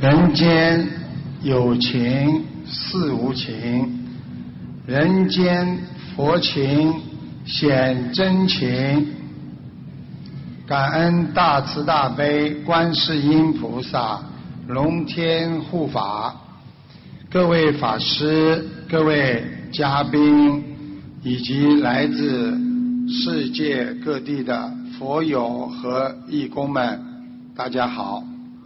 人间有情似无情，人间佛情显真情。感恩大慈大悲观世音菩萨龙天护法，各位法师、各位嘉宾以及来自世界各地的佛友和义工们，大家好。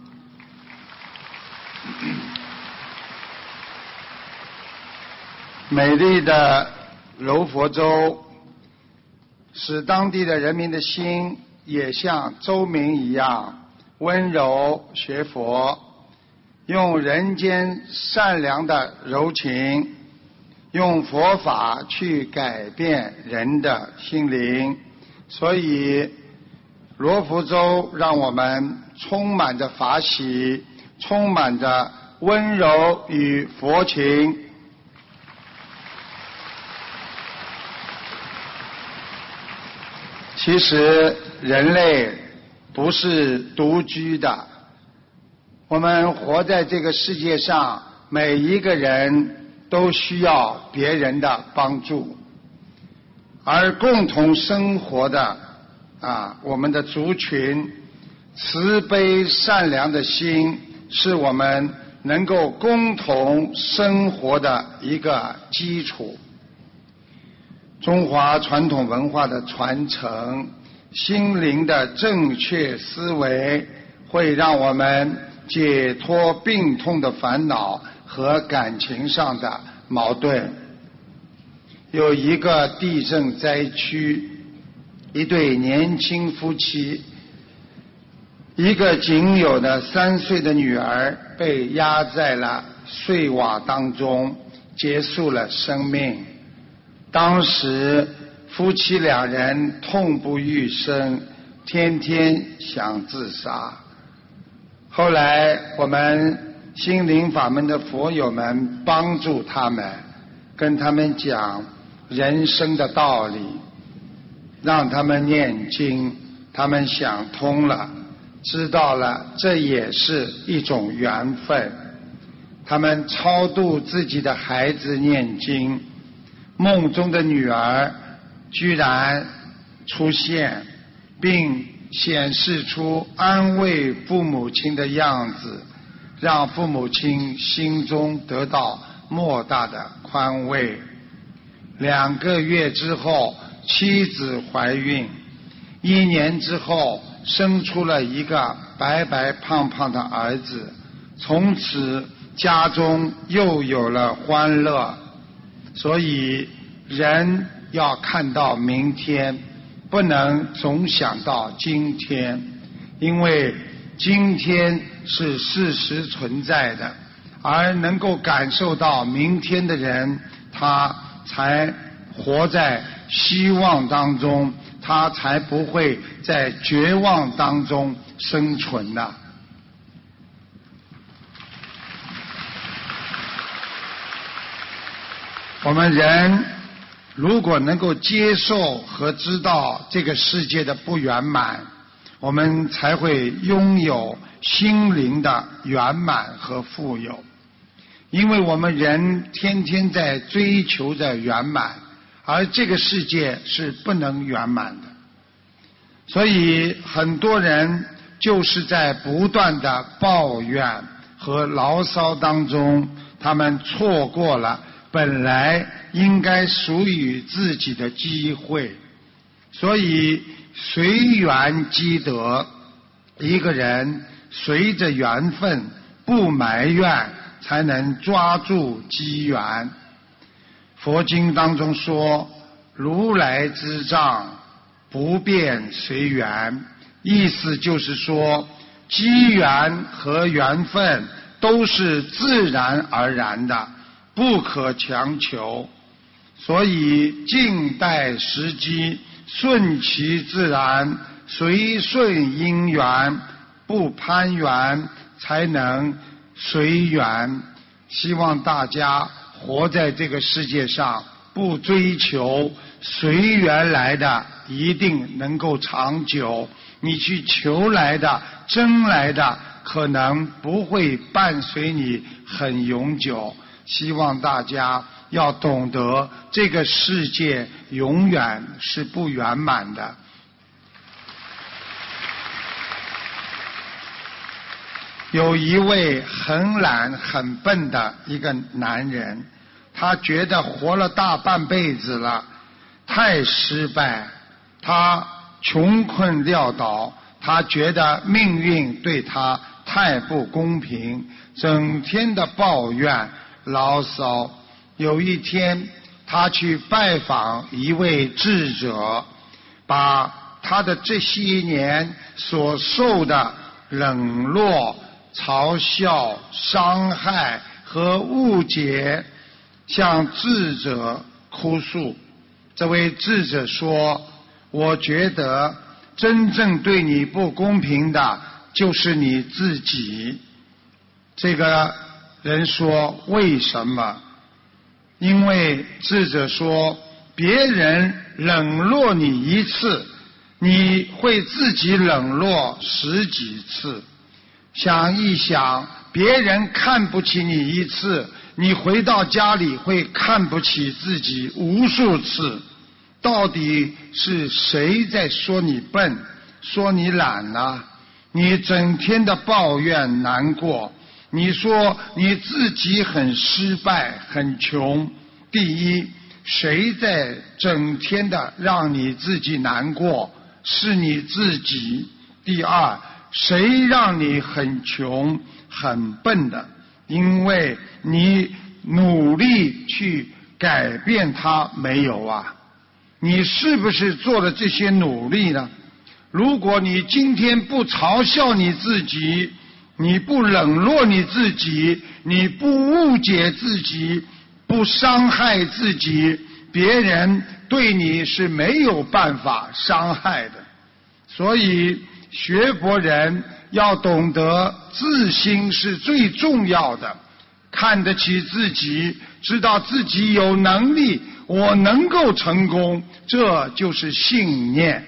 美丽的柔佛州使当地的人民的心也像州民一样温柔学佛，用人间善良的柔情，用佛法去改变人的心灵。所以罗浮州让我们充满着法喜，充满着温柔与佛情。其实人类不是独居的，我们活在这个世界上，每一个人都需要别人的帮助，而共同生活的我们的族群，慈悲善良的心是我们能够共同生活的一个基础。中华传统文化的传承，心灵的正确思维，会让我们解脱病痛的烦恼和感情上的矛盾。有一个地震灾区，一对年轻夫妻，一个仅有的3岁的女儿被压在了碎瓦当中，结束了生命。当时夫妻2人痛不欲生，天天想自杀。后来我们心灵法门的佛友们帮助他们，跟他们讲人生的道理，让他们念经，他们想通了，知道了这也是一种缘分。他们超度自己的孩子念经，梦中的女儿居然出现，并显示出安慰父母亲的样子，让父母亲心中得到莫大的宽慰。2个月之后，妻子怀孕，1年之后生出了一个白白胖胖的儿子，从此家中又有了欢乐。所以人要看到明天，不能总想到今天，因为今天是事实存在的，而能够感受到明天的人，他才活在希望当中，他才不会在绝望当中生存的。我们人如果能够接受和知道这个世界的不圆满，我们才会拥有心灵的圆满和富有。因为我们人天天在追求着圆满，而这个世界是不能圆满的。所以很多人就是在不断的抱怨和牢骚当中，他们错过了本来应该属于自己的机会。所以随缘积德，一个人随着缘分，不埋怨，才能抓住机缘。佛经当中说，如来之藏，不变随缘，意思就是说，机缘和缘分都是自然而然的，不可强求。所以静待时机，顺其自然，随顺因缘，不攀缘，才能随缘。希望大家活在这个世界上，不追求随缘来的一定能够长久，你去求来的、争来的， 可能不会伴随你很永久。希望大家要懂得，这个世界永远是不圆满的。有一位很懒很笨的一个男人，他觉得活了大半辈子了，太失败，他穷困潦倒，他觉得命运对他太不公平，整天的抱怨牢骚。有一天他去拜访一位智者，把他的这些年所受的冷落、嘲笑、伤害和误解向智者哭诉。这位智者说，我觉得真正对你不公平的就是你自己。这个人说，为什么？因为智者说，别人冷落你一次，你会自己冷落10几次。想一想，别人看不起你一次，你回到家里会看不起自己无数次。到底是谁在说你笨，说你懒呢？你整天的抱怨难过，你说你自己很失败很穷。第一，谁在整天的让你自己难过？是你自己。第二，谁让你很穷很笨的？因为你努力去改变它没有啊？你是不是做了这些努力呢？如果你今天不嘲笑你自己，你不冷落你自己，你不误解自己，不伤害自己，别人对你是没有办法伤害的。所以学佛人要懂得自心是最重要的，看得起自己，知道自己有能力，我能够成功，这就是信念。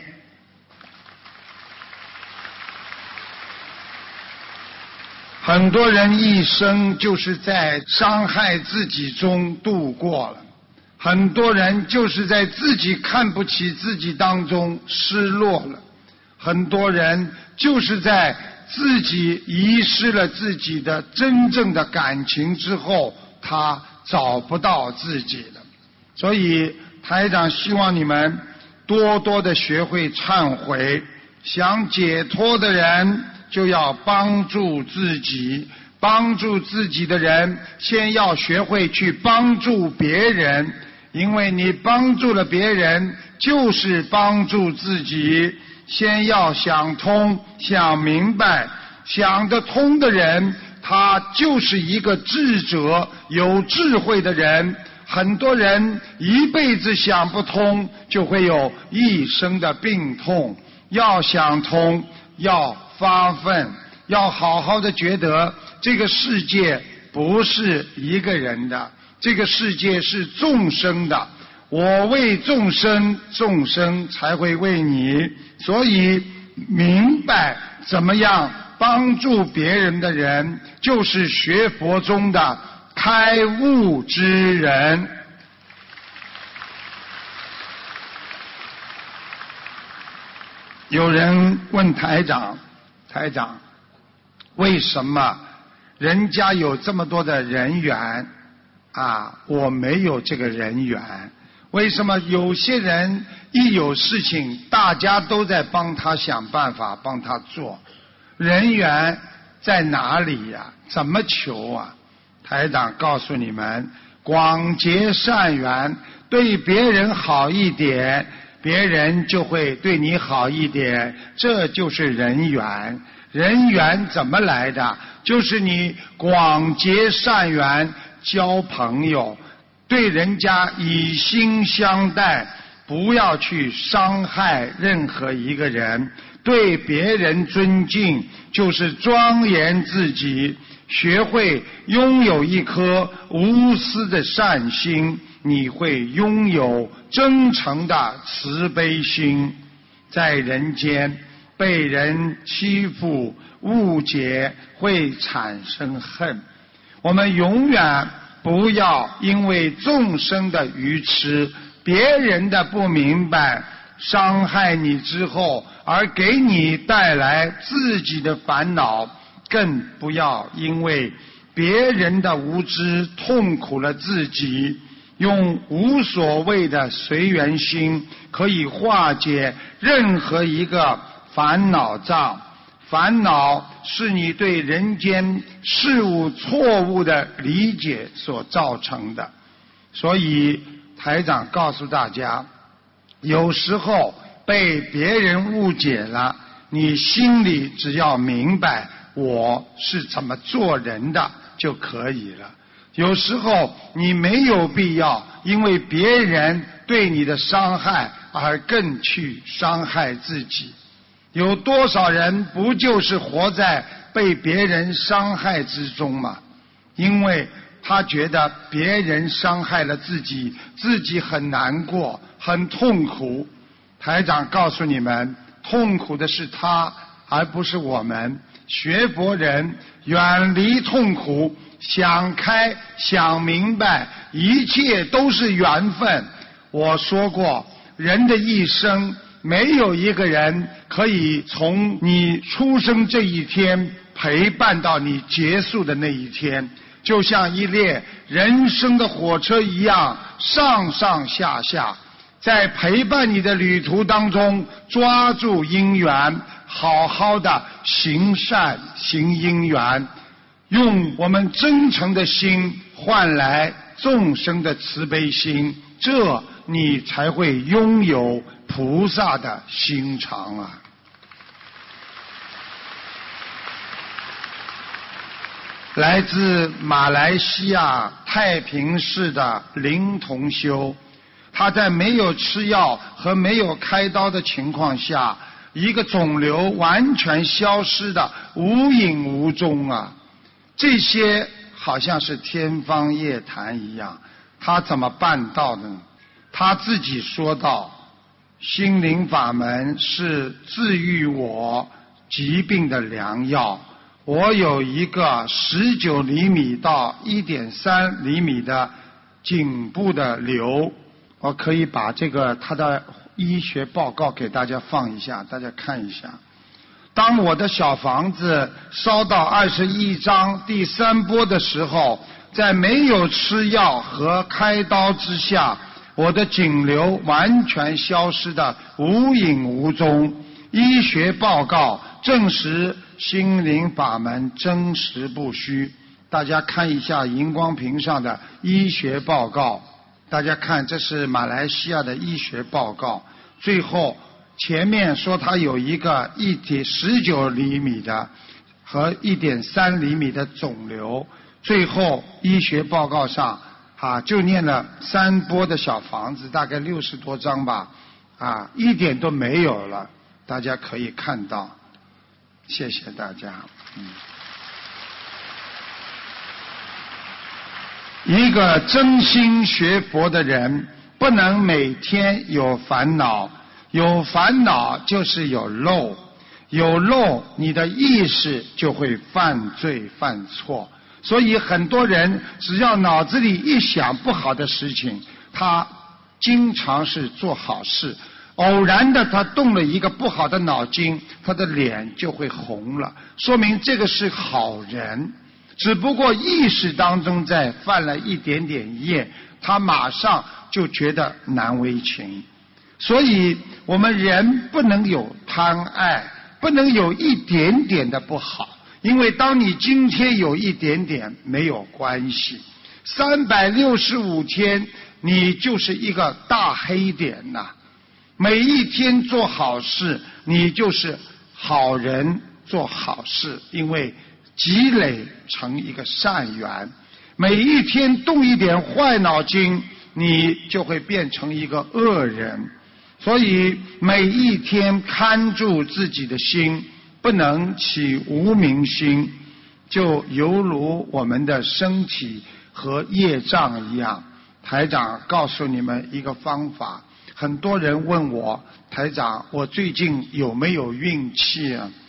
很多人一生就是在伤害自己中度过了，很多人就是在自己看不起自己当中失落了，很多人就是在自己遗失了自己的真正的感情之后，他找不到自己了。所以台长希望你们多多的学会忏悔，想解脱的人就要帮助自己，帮助自己的人先要学会去帮助别人，因为你帮助了别人就是帮助自己。先要想通想明白，想得通的人他就是一个智者，有智慧的人。很多人一辈子想不通，就会有一生的病痛。要想通，要发奋，要好好的觉得这个世界不是一个人的，这个世界是众生的，我为众生，众生才会为你。所以明白怎么样帮助别人的人，就是学佛中的开悟之人。有人问台长，台长，为什么人家有这么多的人缘啊，我没有这个人缘？为什么有些人一有事情大家都在帮他想办法帮他做？人缘在哪里呀？怎么求啊？台长告诉你们，广结善缘，对别人好一点，别人就会对你好一点，这就是人缘。人缘怎么来的？就是你广结善缘，交朋友，对人家以心相待，不要去伤害任何一个人，对别人尊敬，就是庄严自己。学会拥有一颗无私的善心，你会拥有真诚的慈悲心。在人间被人欺负， 误解，会产生恨。我们永远不要因为众生的愚痴，别人的不明白，伤害你之后而给你带来自己的烦恼，更不要因为别人的无知痛苦了自己。用无所谓的随缘心可以化解任何一个烦恼障。烦恼是你对人间事物错误的理解所造成的。所以台长告诉大家，有时候被别人误解了，你心里只要明白我是怎么做人的就可以了。有时候你没有必要因为别人对你的伤害而更去伤害自己。有多少人不就是活在被别人伤害之中吗？因为他觉得别人伤害了自己，自己很难过，很痛苦。台长告诉你们，痛苦的是他，而不是我们。学佛人远离痛苦，想开想明白，一切都是缘分。我说过，人的一生没有一个人可以从你出生这一天陪伴到你结束的那一天，就像一列人生的火车一样，上上下下，在陪伴你的旅途当中，抓住因缘，好好的行善行因缘，用我们真诚的心换来众生的慈悲心，这你才会拥有菩萨的心肠啊！来自马来西亚太平市的林同修，他在没有吃药和没有开刀的情况下，一个肿瘤完全消失的无影无踪啊！这些好像是天方夜谭一样，他怎么办到的呢？他自己说道，心灵法门是治愈我疾病的良药。我有一个19厘米到1.3厘米的颈部的瘤，我可以把这个他的医学报告给大家放一下，大家看一下。当我的小房子烧到21章第3波的时候，在没有吃药和开刀之下，我的颈瘤完全消失的无影无踪。医学报告证实心灵法门真实不虚。大家看一下荧光屏上的医学报告，大家看，这是马来西亚的医学报告。最后前面说它有一个19厘米的和1.3厘米的肿瘤，最后医学报告上就念了3波的小房子，大概60多张吧，一点都没有了。大家可以看到，谢谢大家。一个真心学佛的人，不能每天有烦恼，有烦恼就是有漏，有漏你的意识就会犯罪犯错。所以很多人只要脑子里一想不好的事情，他经常是做好事，偶然的他动了一个不好的脑筋，他的脸就会红了，说明这个是好人，只不过意识当中在犯了一点点业，他马上就觉得难为情。所以我们人不能有贪爱，不能有一点点的不好，因为当你今天有一点点没有关系，365天你就是一个大黑点呐。每一天做好事，你就是好人做好事，因为积累成一个善缘。每一天动一点坏脑筋，你就会变成一个恶人。所以每一天看住自己的心，不能起无明心，就犹如我们的身体和业障一样。台长告诉你们一个方法，很多人问我，台长，我最近有没有运气啊？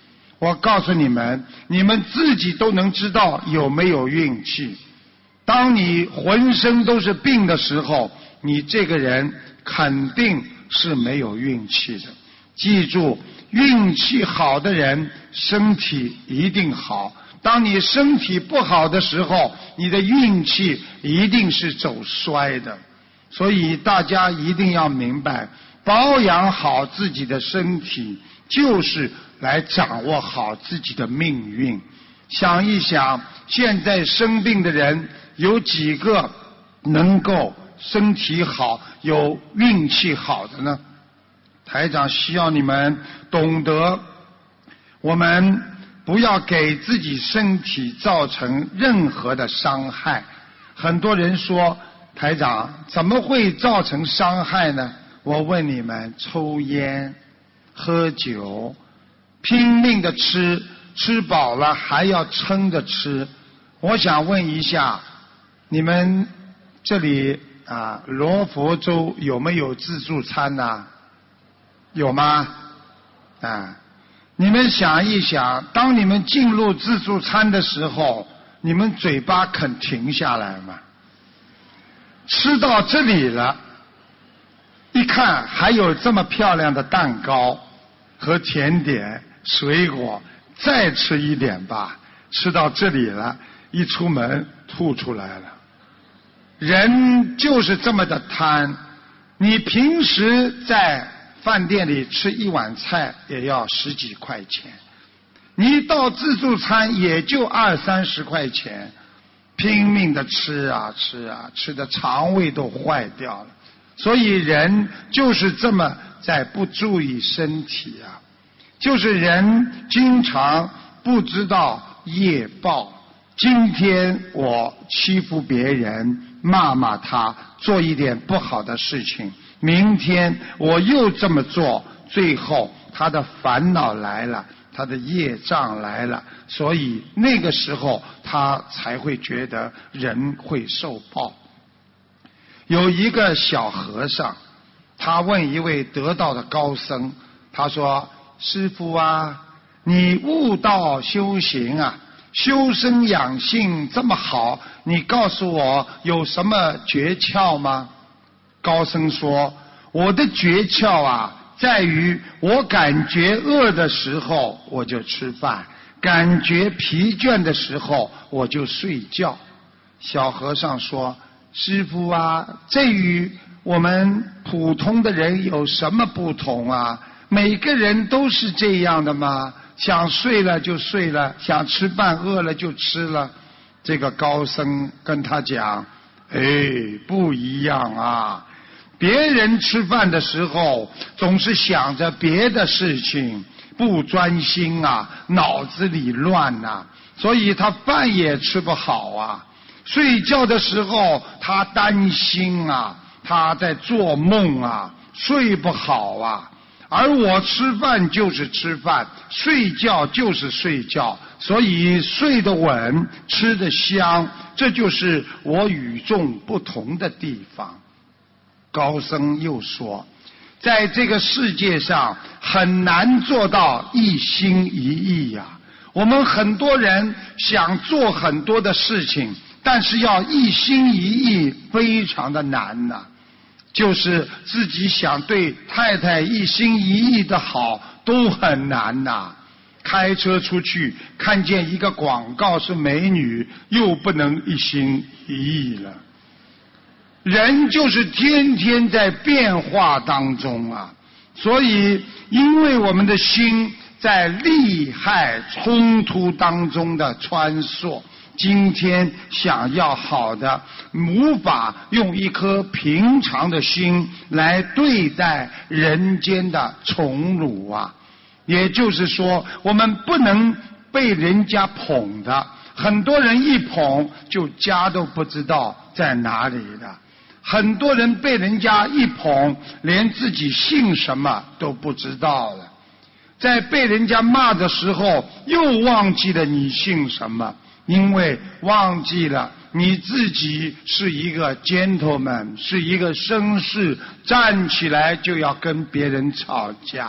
我告诉你们，你们自己都能知道有没有运气。当你浑身都是病的时候，你这个人肯定是没有运气的。记住，运气好的人身体一定好。当你身体不好的时候，你的运气一定是走衰的。所以大家一定要明白，保养好自己的身体，就是来掌握好自己的命运。想一想，现在生病的人有几个能够身体好、有运气好的呢？台长希望你们懂得，我们不要给自己身体造成任何的伤害。很多人说，台长怎么会造成伤害呢？我问你们，抽烟、喝酒、拼命的吃，吃饱了还要撑着吃。我想问一下，你们这里罗佛州有没有自助餐呢？有吗？你们想一想，当你们进入自助餐的时候，你们嘴巴肯停下来吗？吃到这里了，一看还有这么漂亮的蛋糕和甜点、水果，再吃一点吧。吃到这里了，一出门吐出来了。人就是这么的贪。你平时在饭店里吃一碗菜也要10几块钱，你到自助餐也就20-30块钱，拼命的吃啊吃啊，吃的肠胃都坏掉了。所以人就是这么在不注意身体啊，就是人经常不知道业报。今天我欺负别人，骂骂他，做一点不好的事情，明天我又这么做，最后他的烦恼来了，他的业障来了，所以那个时候他才会觉得人会受报。有一个小和尚，他问一位得道的高僧，他说：师父啊，你悟道修行啊，修身养性这么好，你告诉我有什么诀窍吗？高僧说：我的诀窍啊，在于我感觉饿的时候我就吃饭，感觉疲倦的时候我就睡觉。小和尚说：师父啊，这与我们普通的人有什么不同啊？每个人都是这样的吗？想睡了就睡了，想吃饭饿了就吃了。这个高僧跟他讲：不一样啊，别人吃饭的时候总是想着别的事情，不专心啊，脑子里乱啊，所以他饭也吃不好啊。睡觉的时候他担心啊，他在做梦啊，睡不好啊。而我吃饭就是吃饭，睡觉就是睡觉，所以睡得稳，吃得香，这就是我与众不同的地方。高僧又说，在这个世界上很难做到一心一意呀。我们很多人想做很多的事情，但是要一心一意非常的难呐。就是自己想对太太一心一意的好都很难呐。开车出去看见一个广告是美女，又不能一心一意了。人就是天天在变化当中啊，所以因为我们的心在利害冲突当中的穿梭，今天想要好的，无法用一颗平常的心来对待人间的宠辱啊。也就是说，我们不能被人家捧的，很多人一捧就家都不知道在哪里的，很多人被人家一捧，连自己姓什么都不知道了，在被人家骂的时候又忘记了你姓什么，因为忘记了你自己是一个 gentleman， 是一个绅士，站起来就要跟别人吵架。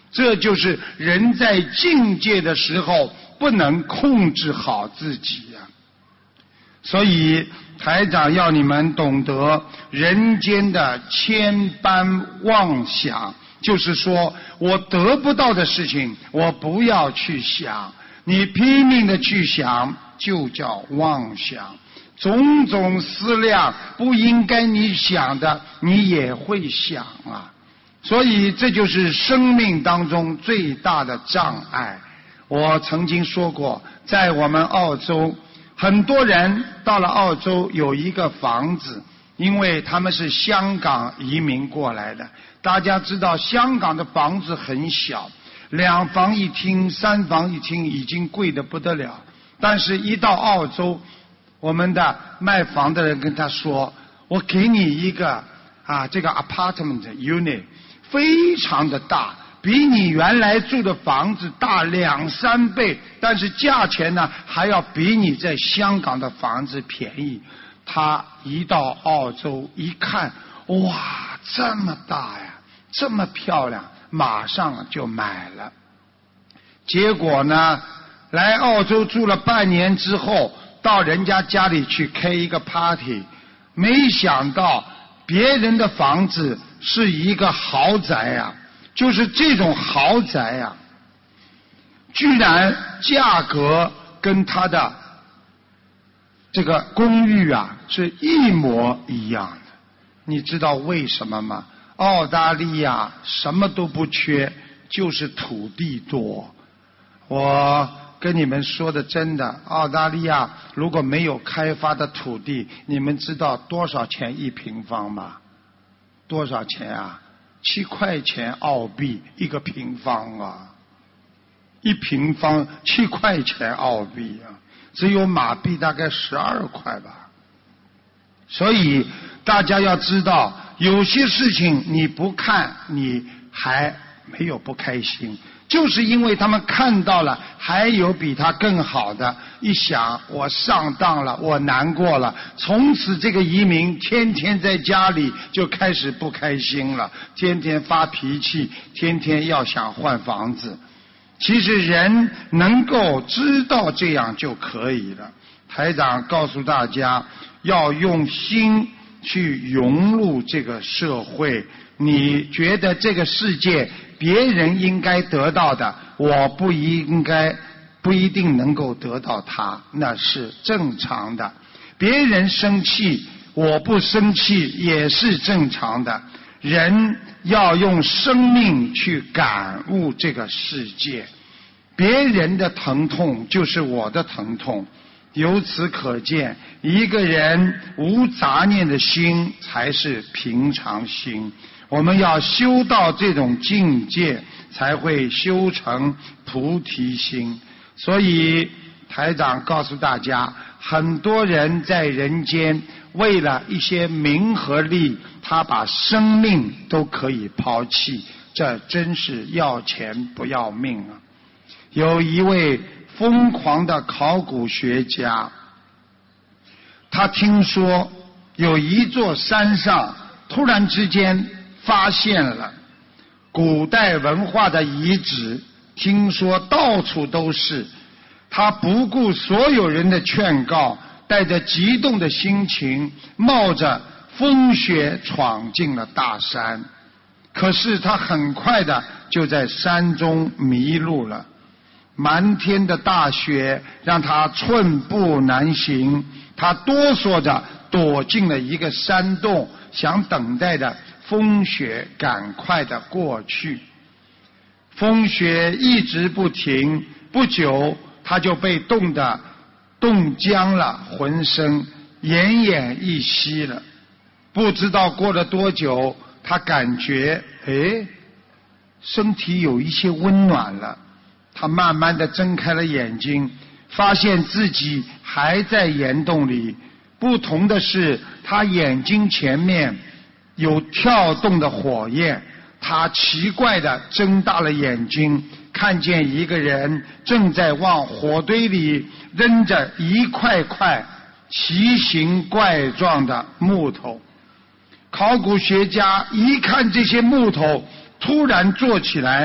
这就是人在境界的时候不能控制好自己呀。所以台长要你们懂得人间的千般妄想，就是说我得不到的事情我不要去想，你拼命的去想就叫妄想。种种思量不应该你想的你也会想啊，所以这就是生命当中最大的障碍。我曾经说过，在我们澳洲，很多人到了澳洲有一个房子，因为他们是香港移民过来的。大家知道香港的房子很小，2房1厅3房1厅已经贵得不得了，但是一到澳洲，我们的卖房的人跟他说，我给你一个这个 apartment unit 非常的大，比你原来住的房子大2-3倍，但是价钱呢还要比你在香港的房子便宜。他一到澳洲一看，哇，这么大呀，这么漂亮，马上就买了。结果呢，来澳洲住了半年之后，到人家家里去开一个 party， 没想到别人的房子是一个豪宅呀，就是这种豪宅呀，居然价格跟他的这个公寓是一模一样的。你知道为什么吗？澳大利亚什么都不缺，就是土地多。我跟你们说的真的，澳大利亚如果没有开发的土地，你们知道多少钱1平方吗？多少钱啊？7块钱澳币1个平方啊，1平方7块钱澳币啊，只有马币大概12块吧。所以大家要知道，有些事情你不看你还没有不开心，就是因为他们看到了还有比他更好的，一想我上当了，我难过了，从此这个移民天天在家里就开始不开心了，天天发脾气，天天要想换房子。其实人能够知道这样就可以了。台长告诉大家，要用心去融入这个社会。你觉得这个世界别人应该得到的，我不一定能够得到它，那是正常的。别人生气我不生气也是正常的。人要用生命去感悟这个世界，别人的疼痛就是我的疼痛。由此可见，一个人无杂念的心才是平常心。我们要修到这种境界，才会修成菩提心。所以台长告诉大家，很多人在人间为了一些名和利，他把生命都可以抛弃，这真是要钱不要命啊！有一位疯狂的考古学家，他听说有一座山上突然之间发现了古代文化的遗址，听说到处都是。他不顾所有人的劝告，带着激动的心情，冒着风雪闯进了大山。可是他很快的就在山中迷路了，满天的大雪让他寸步难行，他哆嗦着躲进了一个山洞，想等待着风雪赶快的过去。风雪一直不停，不久他就被冻得冻僵了，浑身奄奄一息了。不知道过了多久，他感觉身体有一些温暖了。他慢慢地睁开了眼睛，发现自己还在岩洞里。不同的是，他眼睛前面有跳动的火焰。他奇怪地睁大了眼睛，看见一个人正在往火堆里扔着一块块奇形怪状的木头。考古学家一看这些木头，突然坐起来，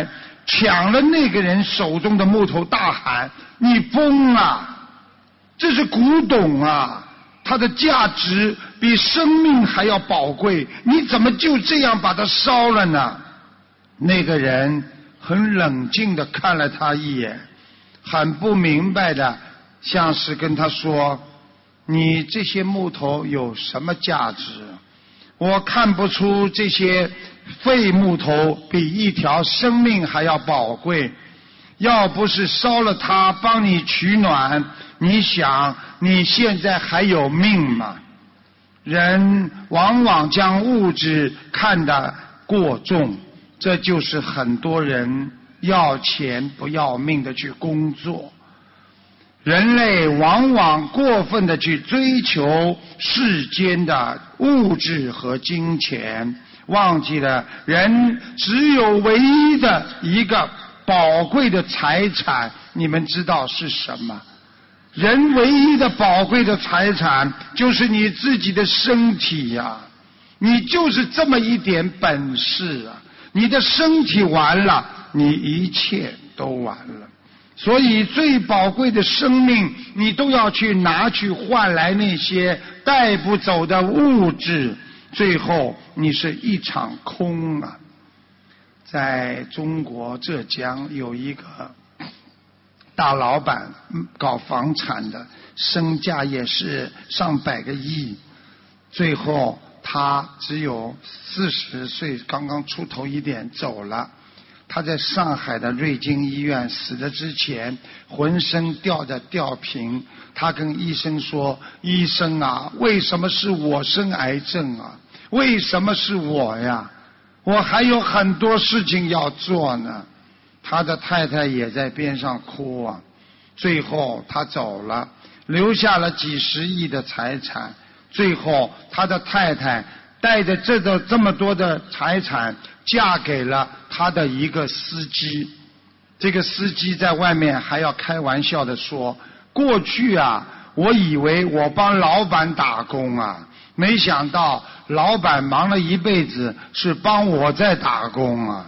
抢了那个人手中的木头，大喊：你疯啊！这是古董啊，它的价值比生命还要宝贵，你怎么就这样把它烧了呢？那个人很冷静地看了他一眼，很不明白的像是跟他说：你这些木头有什么价值？我看不出这些废木头比一条生命还要宝贵。要不是烧了它帮你取暖，你想你现在还有命吗？人往往将物质看得过重，这就是很多人要钱不要命的去工作。人类往往过分的去追求世间的物质和金钱，忘记了人只有唯一的一个宝贵的财产，你们知道是什么？人唯一的宝贵的财产就是你自己的身体呀！你就是这么一点本事啊！你的身体完了，你一切都完了。所以最宝贵的生命，你都要去拿去换来那些带不走的物质，最后你是一场空啊！在中国浙江有一个大老板搞房产的，身价也是上百个亿，最后他只有40岁，刚刚出头一点走了。他在上海的瑞金医院死的之前，浑身吊着吊瓶。他跟医生说：医生啊，为什么是我生癌症啊？为什么是我呀？我还有很多事情要做呢。他的太太也在边上哭啊。最后他走了，留下了几十亿的财产。最后他的太太带着这么多的财产嫁给了他的一个司机。这个司机在外面还要开玩笑地说：过去啊，我以为我帮老板打工啊，没想到老板忙了一辈子是帮我在打工啊。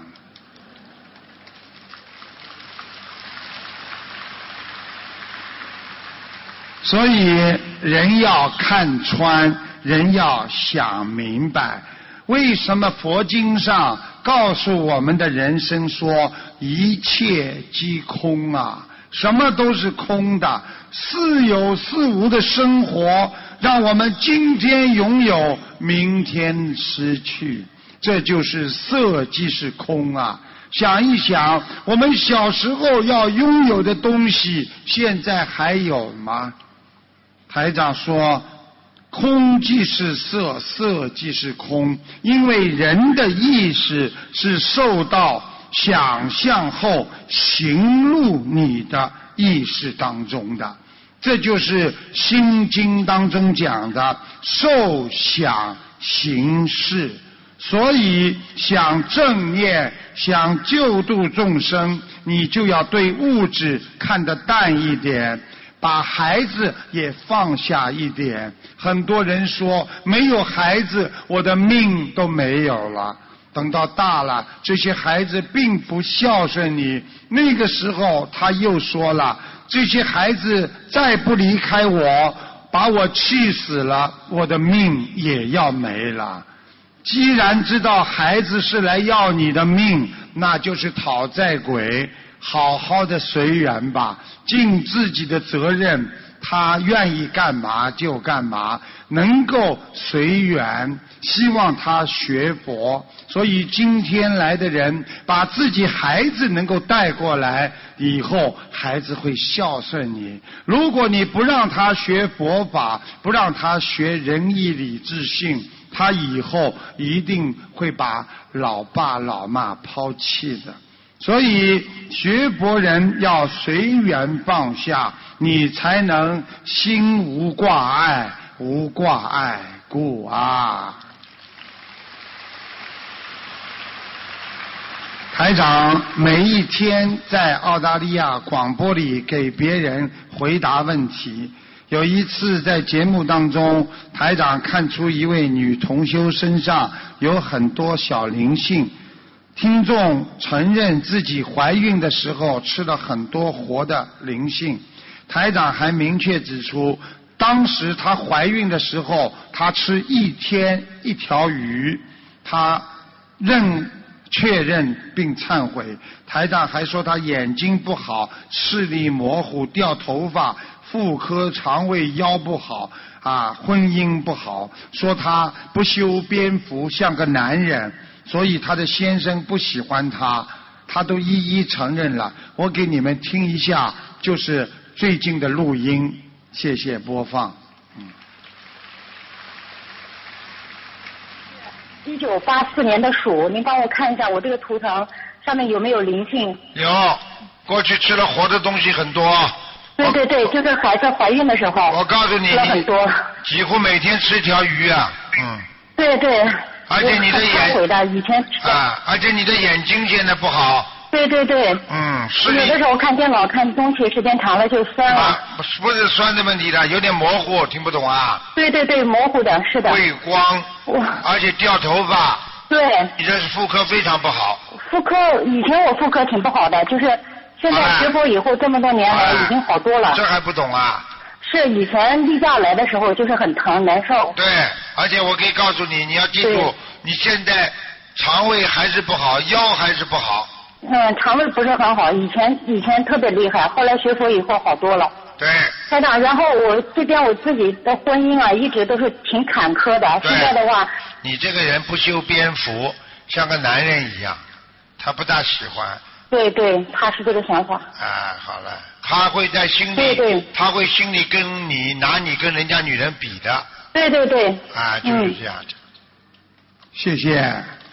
所以人要看穿，人要想明白，为什么佛经上告诉我们的人生说一切即空啊？什么都是空的，似有似无的生活，让我们今天拥有，明天失去，这就是色即是空啊！想一想，我们小时候要拥有的东西，现在还有吗？台长说，空即是色，色即是空，因为人的意识是受到想象后行入你的意识当中的，这就是心经当中讲的受想行识。所以想正念，想救度众生，你就要对物质看得淡一点，把孩子也放下一点。很多人说没有孩子我的命都没有了，等到大了这些孩子并不孝顺你，那个时候他又说了，这些孩子再不离开我，把我气死了，我的命也要没了。既然知道孩子是来要你的命，那就是讨债鬼，好好的随缘吧，尽自己的责任，他愿意干嘛就干嘛，能够随缘，希望他学佛。所以今天来的人把自己孩子能够带过来，以后孩子会孝顺你。如果你不让他学佛法，不让他学仁义礼智信，他以后一定会把老爸老妈抛弃的。所以学佛人要随缘放下，你才能心无挂碍，无挂碍故啊。台长每一天在澳大利亚广播里给别人回答问题。有一次在节目当中，台长看出一位女同修身上有很多小灵性， 听众承认自己怀孕的时候吃了很多活的灵性，台长还明确指出，当时她怀孕的时候，她吃1天1条鱼，她确认并忏悔。台长还说她眼睛不好，视力模糊，掉头发，妇科肠胃腰不好婚姻不好，说她不修边幅，像个男人，所以她的先生不喜欢她，她都一一承认了。我给你们听一下，就是最近的录音，谢谢播放。 1984年的鼠，您帮我看一下我这个图腾上面有没有灵性？ 有，过去吃了活的东西很多。 对对对，就是孩子怀孕的时候。 我告诉你， 吃了很多。 几乎每天吃1条鱼啊。 对对。 而且你的以前吃而且你的眼睛现在不好。 对对对。 是有的时候看电脑看东西时间长了就酸了。 不是酸的问题的，有点模糊，听不懂啊？ 对对对，模糊的，是的。 畏光。而且掉头发。 对。 你这是妇科非常不好。 妇科以前我妇科挺不好的，就是现在学佛以后这么多年来已经好多了。 这还不懂啊？ 是以前例假来的时候就是很疼难受。 对，而且我可以告诉你，你要记住，你现在肠胃还是不好，腰还是不好。 肠胃不是很好，以前特别厉害，后来学佛以后好多了。 对。 台长，然后我这边我自己的婚姻啊，一直都是挺坎坷的。现在的话， 你这个人不修边幅，像个男人一样，他不大喜欢。 对对，他是这个想法。 好了，他会在心里， 对， 他会心里拿你跟人家女人比的。 对对对。 就是这样的。谢谢。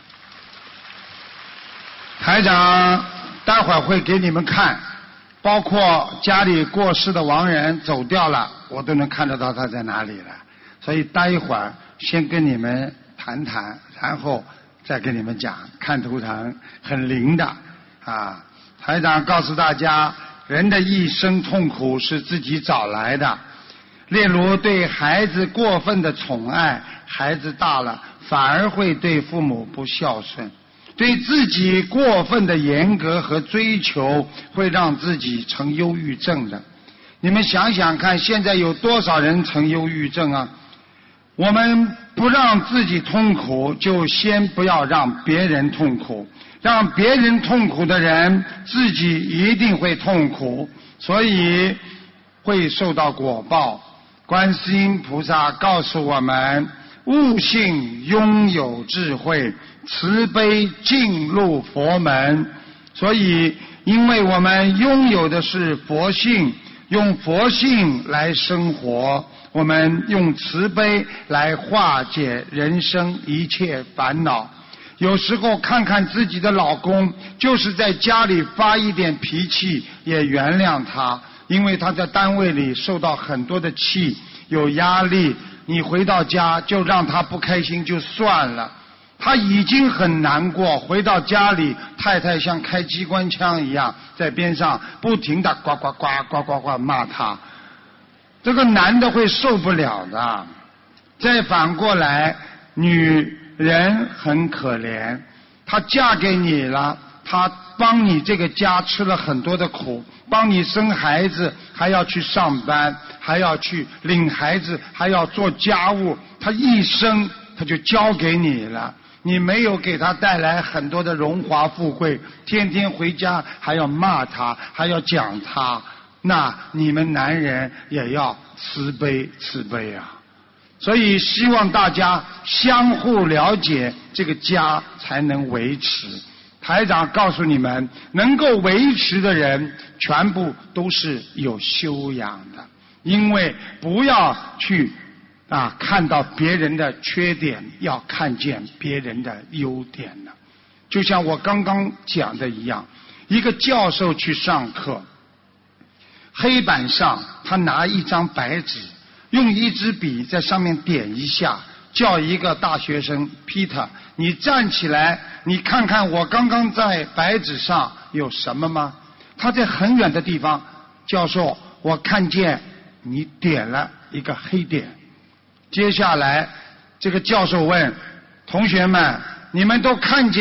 台长待会儿会给你们看，包括家里过世的亡人走掉了，我都能看得到他在哪里了。所以待一会儿先跟你们谈谈，然后再跟你们讲，看图腾很灵的。台长告诉大家，人的一生痛苦是自己找来的。例如对孩子过分的宠爱，孩子大了反而会对父母不孝顺；对自己过分的严格和追求，会让自己成忧郁症的。你们想想看，现在有多少人成忧郁症啊？我们不让自己痛苦，就先不要让别人痛苦。让别人痛苦的人，自己一定会痛苦，所以会受到果报。观世音菩萨告诉我们，悟性拥有智慧，慈悲进入佛门。所以因为我们拥有的是佛性，用佛性来生活，我们用慈悲来化解人生一切烦恼。有时候看看自己的老公，就是在家里发一点脾气也原谅他，因为他在单位里受到很多的气，有压力，你回到家就让他不开心就算了，他已经很难过，回到家里太太像开机关枪一样在边上不停地呱呱呱呱呱呱骂他，这个男的会受不了的。再反过来，女人很可怜，她嫁给你了，她帮你这个家吃了很多的苦，帮你生孩子，还要去上班，还要去领孩子，还要做家务，她一生她就交给你了，你没有给她带来很多的荣华富贵，天天回家还要骂她，还要讲她，那你们男人也要慈悲慈悲啊！所以希望大家相互了解，这个家才能维持。台长告诉你们，能够维持的人全部都是有修养的，因为不要去看到别人的缺点，要看见别人的优点的。就像我刚刚讲的一样，一个教授去上课，黑板上他拿一张白纸，用一支笔在上面点一下，叫一个大学生 Peter， 你站起来，你看看我刚刚在白纸上有什么吗？他在很远的地方，教授，我看见你点了一个黑点。接下来这个教授问同学们，你们都看见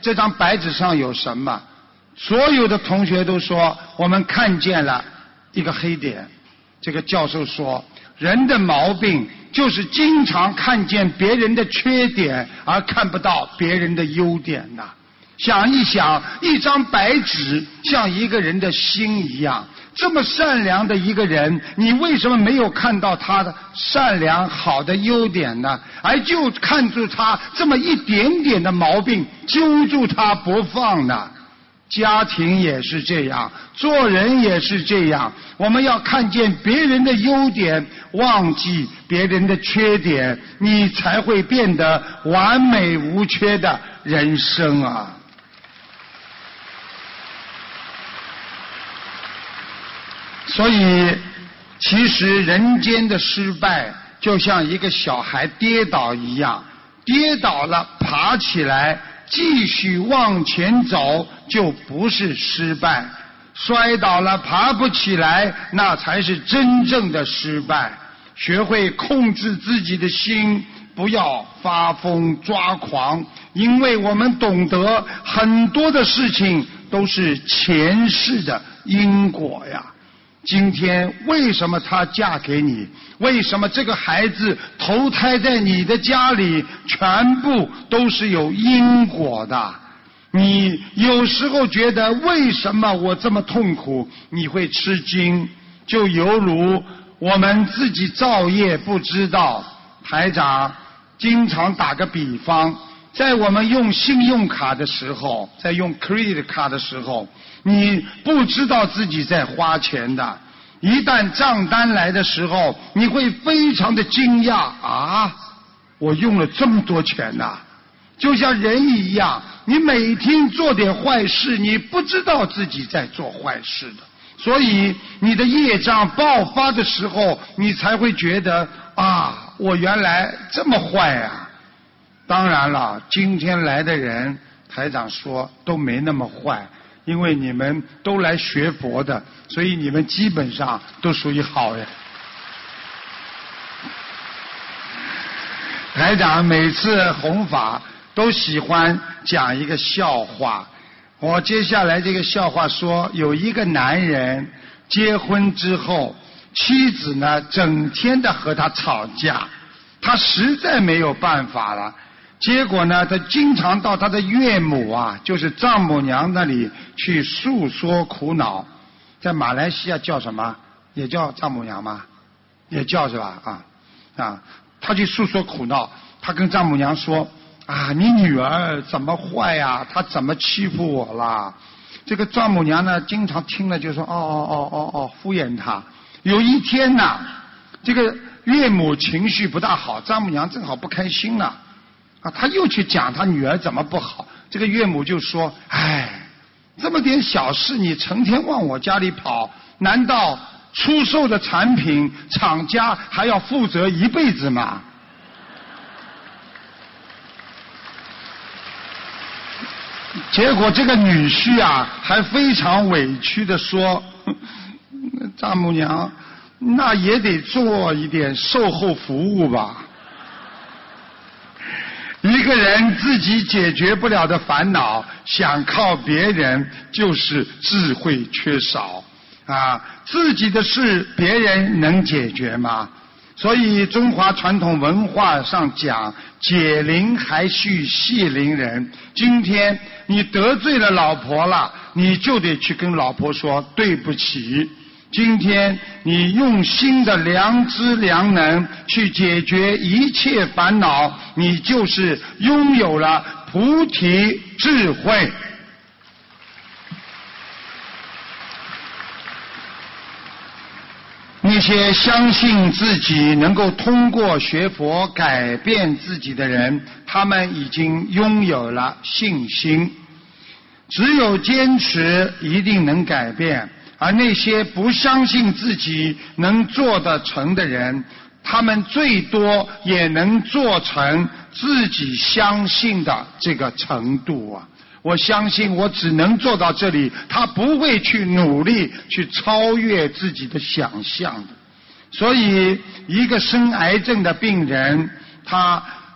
这张白纸上有什么？所有的同学都说我们看见了一个黑点。这个教授说，人的毛病就是经常看见别人的缺点，而看不到别人的优点呐。想一想，一张白纸像一个人的心一样，这么善良的一个人，你为什么没有看到他的善良好的优点呢？而就看住他这么一点点的毛病，揪住他不放呢？家庭也是这样，做人也是这样，我们要看见别人的优点，忘记别人的缺点，你才会变得完美无缺的人生啊！所以其实人间的失败就像一个小孩跌倒一样，跌倒了爬起来继续往前走就不是失败，摔倒了爬不起来那才是真正的失败。学会控制自己的心，不要发疯抓狂，因为我们懂得很多的事情都是前世的因果呀。今天为什么她嫁给你？为什么这个孩子投胎在你的家里？全部都是有因果的。你有时候觉得为什么我这么痛苦，你会吃惊，就犹如我们自己造业不知道。台长经常打个比方，在我们用信用卡的时候，在用 credit 卡的时候，你不知道自己在花钱的，一旦账单来的时候，你会非常的惊讶啊，我用了这么多钱呐！就像人一样，你每天做点坏事，你不知道自己在做坏事的，所以你的业障爆发的时候，你才会觉得啊，我原来这么坏啊！当然了，今天来的人，台长说都没那么坏，因为你们都来学佛的，所以你们基本上都属于好人。台长每次弘法都喜欢讲一个笑话，我接下来这个笑话说，有一个男人结婚之后，妻子呢整天的和他吵架，他实在没有办法了，结果呢他经常到他的岳母啊，就是丈母娘那里去诉说苦恼。在马来西亚叫什么？也叫丈母娘吗？也叫是吧？他去诉说苦恼，他跟丈母娘说啊，你女儿怎么坏呀？她怎么欺负我啦？这个丈母娘呢经常听了就说敷衍他。有一天呢，这个岳母情绪不大好，丈母娘正好不开心了啊，他又去讲他女儿怎么不好。这个岳母就说，哎，这么点小事你成天往我家里跑，难道出售的产品厂家还要负责一辈子吗？结果这个女婿啊还非常委屈地说，丈母娘那也得做一点售后服务吧。一个人自己解决不了的烦恼，想靠别人就是智慧缺少啊！自己的事别人能解决吗？所以中华传统文化上讲，解铃还须系铃人。今天你得罪了老婆了，你就得去跟老婆说对不起。今天你用心的良知良能去解决一切烦恼，你就是拥有了菩提智慧。那些相信自己能够通过学佛改变自己的人，他们已经拥有了信心。只有坚持，一定能改变。而那些不相信自己能做得成的人，他们最多也能做成自己相信的这个程度啊！我相信我只能做到这里，他不会去努力去超越自己的想象的。所以一个生癌症的病人，他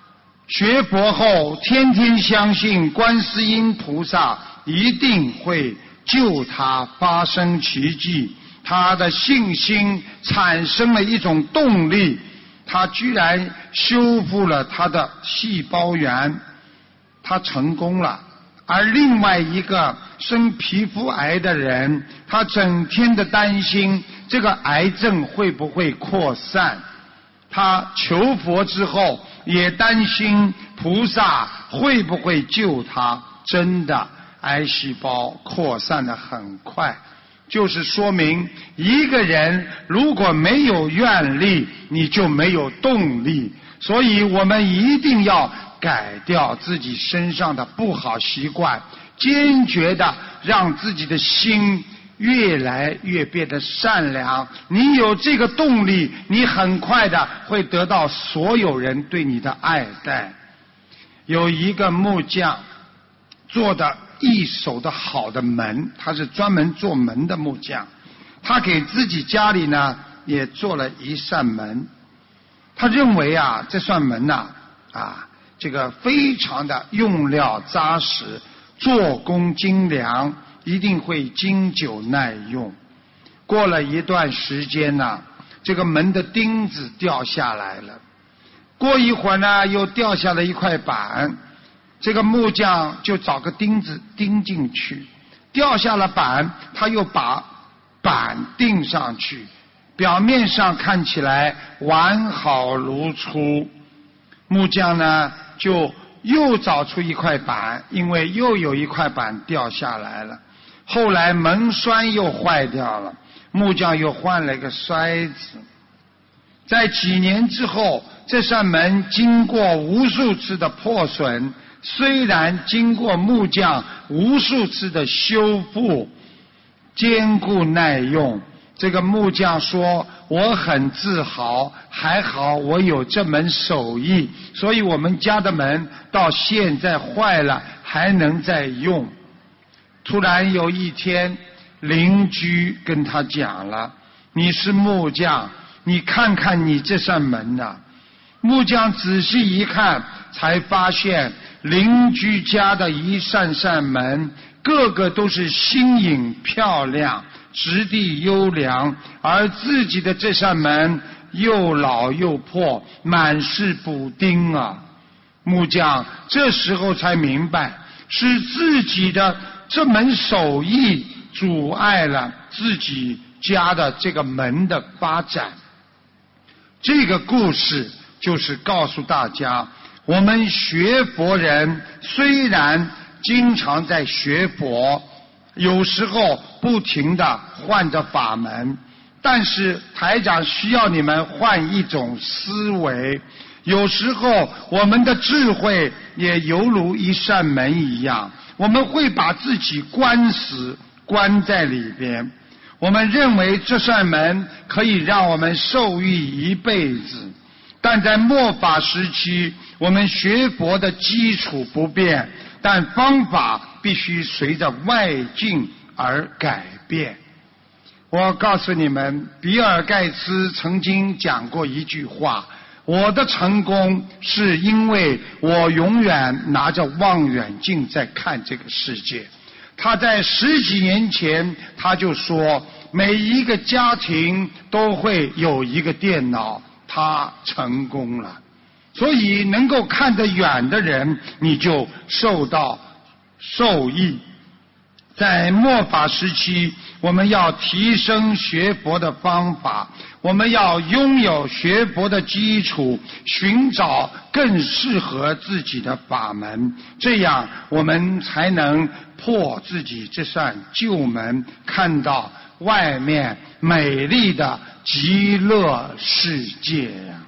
学佛后天天相信观世音菩萨一定会救他发生奇迹，他的信心产生了一种动力，他居然修复了他的细胞源，他成功了。而另外一个生皮肤癌的人，他整天的担心这个癌症会不会扩散，他求佛之后也担心菩萨会不会救他，真的癌细胞扩散得很快，就是说明一个人如果没有愿力，你就没有动力。所以我们一定要改掉自己身上的不好习惯，坚决的让自己的心越来越变得善良。你有这个动力，你很快的会得到所有人对你的爱戴。有一个木匠做的一手的好的门，他是专门做门的木匠，他给自己家里呢也做了一扇门。他认为这扇门这个非常的用料扎实，做工精良，一定会经久耐用。过了一段时间这个门的钉子掉下来了，过一会儿呢又掉下了一块板，这个木匠就找个钉子钉进去，掉下了板，他又把板钉上去，表面上看起来完好如初。木匠呢就又找出一块板，因为又有一块板掉下来了。后来门栓又坏掉了，木匠又换了一个筛子。在几年之后，这扇门经过无数次的破损，虽然经过木匠无数次的修复，坚固耐用。这个木匠说，我很自豪，还好我有这门手艺，所以我们家的门到现在坏了还能再用。突然有一天，邻居跟他讲了，你是木匠，你看看你这扇门木匠仔细一看，才发现邻居家的一扇扇门个个都是新颖漂亮，质地优良，而自己的这扇门又老又破，满是补丁木匠这时候才明白，是自己的这门手艺阻碍了自己家的这个门的发展。这个故事就是告诉大家，我们学佛人虽然经常在学佛，有时候不停地换着法门，但是台长需要你们换一种思维。有时候我们的智慧也犹如一扇门一样，我们会把自己关死，关在里边。我们认为这扇门可以让我们受益一辈子，但在末法时期，我们学佛的基础不变，但方法必须随着外境而改变。我告诉你们，比尔盖茨曾经讲过一句话，我的成功是因为我永远拿着望远镜在看这个世界。他在10几年前他就说，每一个家庭都会有一个电脑，他成功了。所以能够看得远的人，你就受益。在末法时期，我们要提升学佛的方法，我们要拥有学佛的基础，寻找更适合自己的法门，这样我们才能破自己这扇旧门，看到外面美丽的极乐世界呀。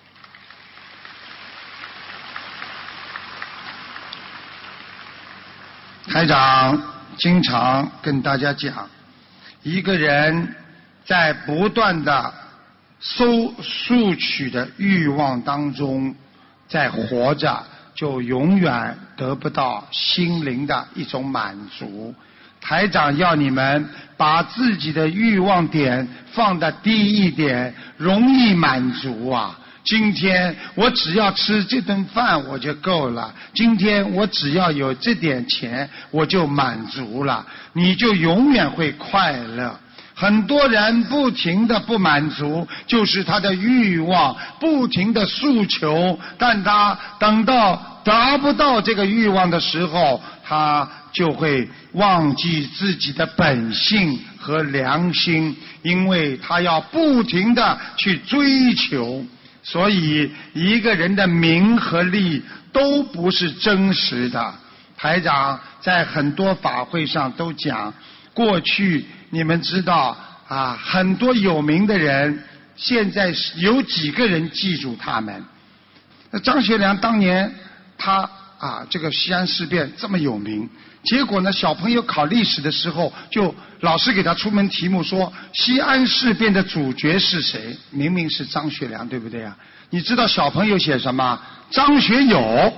台长经常跟大家讲，一个人在不断的索取的欲望当中在活着，就永远得不到心灵的一种满足。台长要你们把自己的欲望点放得低一点，容易满足今天我只要吃这顿饭我就够了，今天我只要有这点钱我就满足了，你就永远会快乐。很多人不停的不满足，就是他的欲望不停的诉求，但他等到达不到这个欲望的时候，他就会忘记自己的本性和良心，因为他要不停的去追求。所以一个人的名和利都不是真实的。台长在很多法会上都讲，过去你们知道啊，很多有名的人，现在有几个人记住他们？那张学良当年他这个西安事变这么有名，结果呢，小朋友考历史的时候，就老师给他出门题目说西安事变的主角是谁？明明是张学良，对不对啊？你知道小朋友写什么？张学友。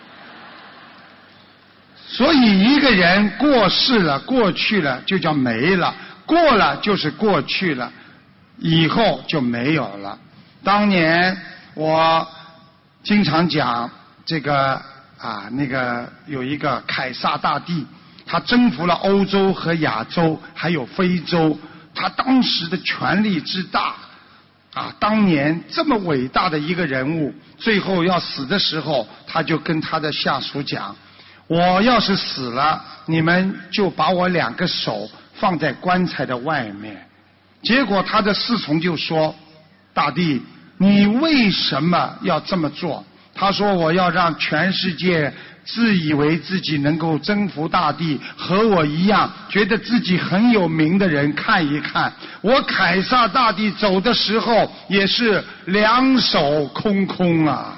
所以一个人过世了，过去了就叫没了，过了就是过去了，以后就没有了。当年我经常讲这个那个有一个凯撒大帝，他征服了欧洲和亚洲还有非洲，他当时的权力之大当年这么伟大的一个人物，最后要死的时候，他就跟他的下属讲，我要是死了，你们就把我2个手放在棺材的外面。结果他的侍从就说，大帝，你为什么要这么做？他说，我要让全世界自以为自己能够征服大地，和我一样觉得自己很有名的人看一看，我凯撒大帝走的时候也是2手空空啊。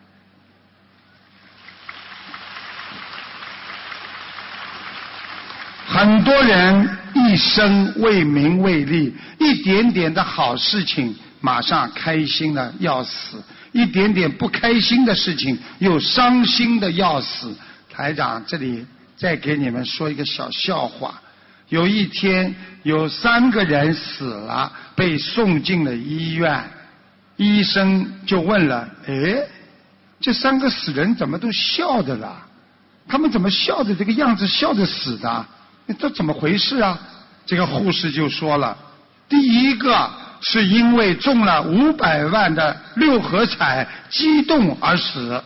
很多人一生为名为利，一点点的好事情马上开心的要死，一点点不开心的事情又伤心的要死。台长这里再给你们说一个小笑话，有一天有3个人死了，被送进了医院，医生就问了，这3个死人怎么都笑的了？他们怎么笑的这个样子，笑着死的？这怎么回事啊？这个护士就说了，第一个是因为中了500万的6合彩激动而死。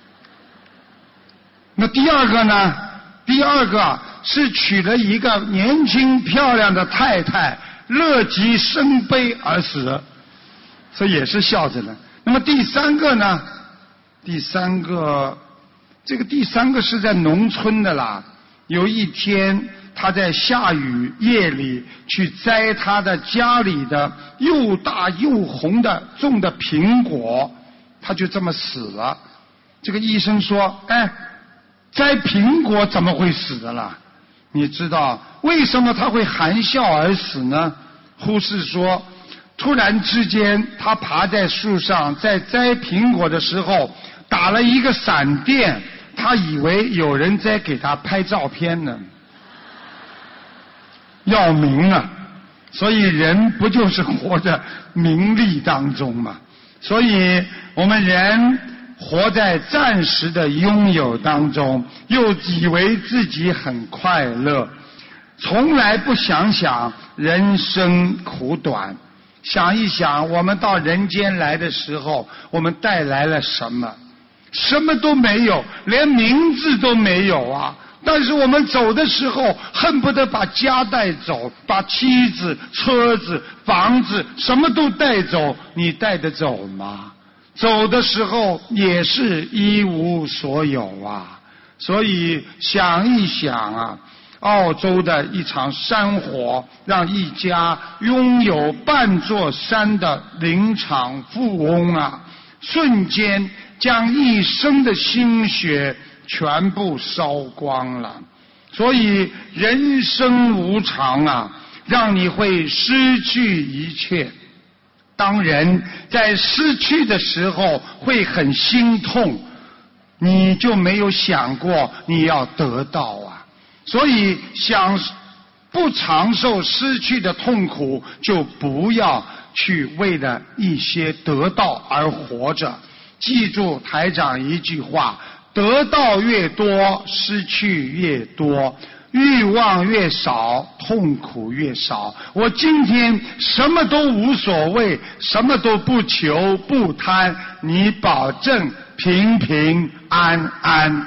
那第二个呢？第二个是娶了一个年轻漂亮的太太，乐极生悲而死，这也是笑着的。那么第3个呢？第三个是在农村的啦。有一天他在下雨夜里去摘他的家里的又大又红的种的苹果，他就这么死了。这个医生说，摘苹果怎么会死的啦？你知道为什么他会含笑而死呢？护士说，突然之间他爬在树上在摘苹果的时候打了一个闪电，他以为有人在给他拍照片呢，要名啊！所以人不就是活在名利当中吗？所以我们人活在暂时的拥有当中，又以为自己很快乐，从来不想想人生苦短。想一想，我们到人间来的时候，我们带来了什么？什么都没有，连名字都没有啊！但是我们走的时候，恨不得把家带走，把妻子、车子、房子什么都带走，你带得走吗？走的时候也是一无所有啊！所以想一想啊，澳洲的一场山火，让一家拥有半座山的林场富翁瞬间将一生的心血全部烧光了。所以人生无常让你会失去一切。当人在失去的时候会很心痛，你就没有想过你要得到所以想不长受失去的痛苦，就不要去为了一些得到而活着。记住台长一句话，得到越多，失去越多，欲望越少，痛苦越少。我今天什么都无所谓，什么都不求不贪，你保证平平安安。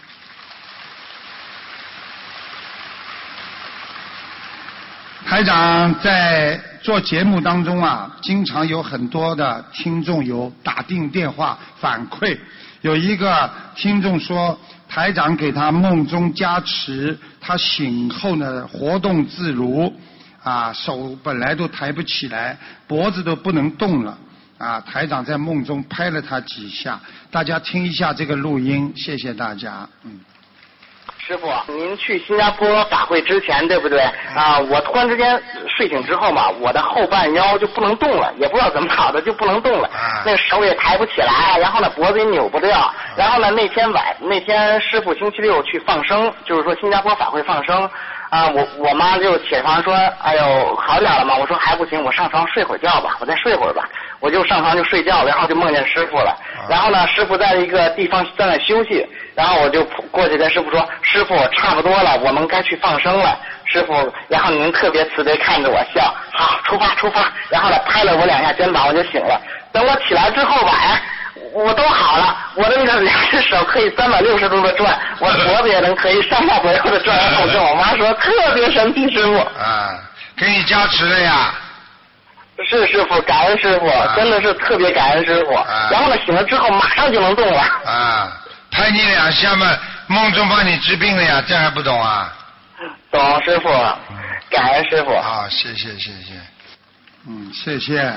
台长在做节目当中啊，经常有很多的听众有打进电话反馈，有一个听众说台长给他梦中加持，他醒后呢活动自如啊，手本来都抬不起来，脖子都不能动了啊，台长在梦中拍了他几下，大家听一下这个录音，谢谢大家。 师傅，您去新加坡法会之前，对不对？啊，我突然之间睡醒之后嘛，我的后半腰就不能动了，也不知道怎么搞的就不能动了，那手也抬不起来，然后呢脖子也扭不掉，然后呢那天师傅星期六去放生，就是说新加坡法会放生。啊，我妈就起床说，哎呦，好点了吗？我说还不行，我上床睡会儿觉吧，我再睡会儿吧。我就上床就睡觉，然后就梦见师傅了。然后呢，师傅在一个地方在那休息，然后我就过去跟师傅说，师傅差不多了，我们该去放生了。师傅，然后您特别慈悲看着我笑，好，出发。然后呢，拍了我2下肩膀，我就醒了。等我起来之后吧，我都好了，我的那个2只手可以360度的转，我的脖子也能可以上下左右的转。然后我跟我妈说，特别神奇，师傅。 啊，给你加持了呀。 是师傅，感恩师傅，真的是特别感恩师傅。然后呢，醒了之后马上就能动了。 啊，拍你2下嘛，梦中帮你治病了呀，这还不懂啊？ 懂师傅，感恩师傅。 好，谢谢。谢谢。